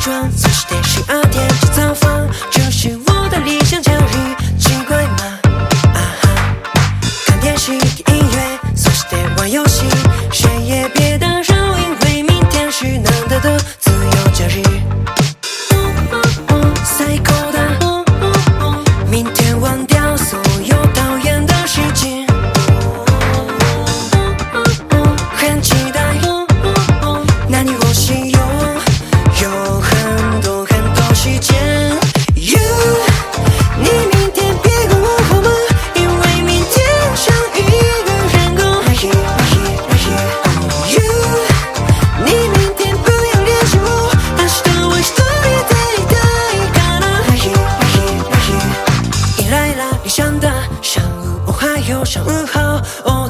妆，そして12点吃早饭，这是我的理想假日，奇怪吗？啊哈，看电视、听音乐，そして玩游戏，谁也别打扰，因为明天是难得的自由假日。最高的，明天忘掉所有讨厌的事情，很期待。那你或许有很多时间。You， 你明天别跟我好吗？因为明天像一个人工。You， 你明天不要联系我，明日は一人でいたいから。イライラ理想的上午おはよう上午好。